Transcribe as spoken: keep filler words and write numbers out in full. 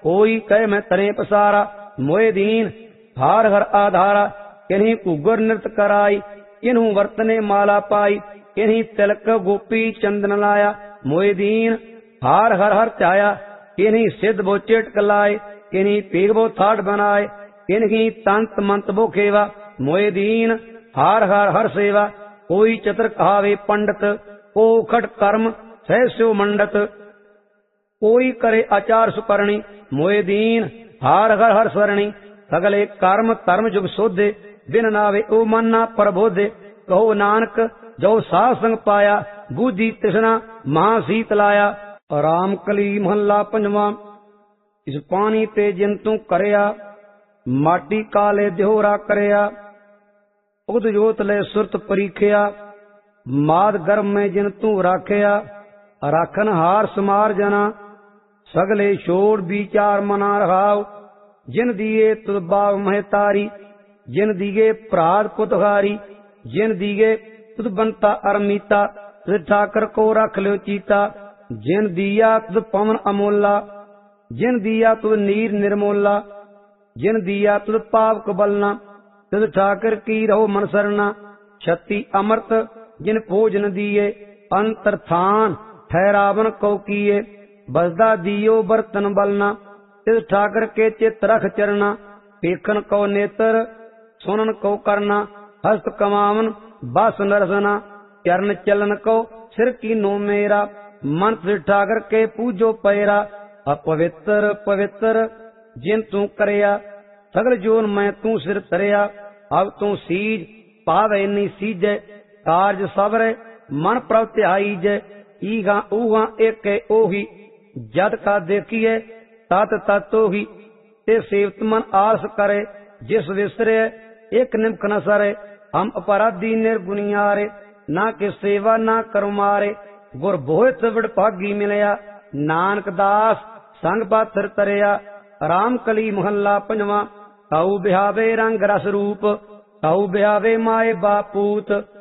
कोई कह मैं तरे पसारा। मोए दीन हार हर आधारा। इन्हीं घुगर नृत कराई, इन्हू वर्तने माला पाई। इन्हीं तिलक गोपी चंदन लाया। मोए दीन हार हर हर ध्याया। इन्हीं सिद्ध बो चेटक लाए। इन्हीं पीग बो थाट बनाए। इन्हीं तंत मंत बो खेवा। मोए दीन हार हर हर सेवा। कोई चतुर कहावे पंडित, को खट कर्म सहस्यो मंडत। कोई करे आचार सुकरणी। मोए दीन हार हर हर स्वरणी। सगले कर्म धर्म जुग सोधे, बिन नावे ओ मन्ना प्रबोधे। कहो नानक जो साध संग पाया, बूझी तृष्णा महासीत लाया। राम कली महला पंजवा। इस पानी ते जिन तू करया, माटी काले दिहोरा करया। उद जोत ले सुरत परीखिया, माद गर्भ में जिन तू राखिया। राखन हार समार जना, सगले छोड़ विचार मना रहाव। जिन दिए तुद बाग महतारी, जिन दिए प्राद पुतहारी। जिन दिए तुद बनता अरमीता, तुद ठाकर को रख लो चीता। जिन दिया तुद पवन अमोला, जिन दिया तुद नीर निर्मोला। जिन दिया तुद पाप कबलना, तुद ठाकर की रहो मन सरना। छत्ती अमृत जिन भोजन दिए, अंतर थान ठहरावन को किए। बसदा दियो बर्तन बलना, तिस ठाकर के चित रख चरना। पेखन को नेत्र सुनन को करना, हस्त कमावन बस नरसना। चरण चलन को सिर की नो मेरा, मन तिस ठाकर के पूजो पैरा। अपवित्र पवित्र जिन तू करया, सगल जोन मैं तू सिर तरया। अब तू सीज पावे नी सीजै, कार्य सबरे मन प्रभ ध्याई जय। ईगा ऊगा एक ओही, जद का देखिए तत तत्तो ही। ते सेवत मन आस करे, जिस विसरे एक निमख न सरे। हम अपराधी निर्गुनियारे, ना के सेवा ना करो मारे। गुर बोहित विड़ भागी मिलया, नानक दास संग पाथर तरया। राम कली महला पंजवा। ताऊ बिहावे रंग रस रूप, ताऊ बिहावे माए बापूत।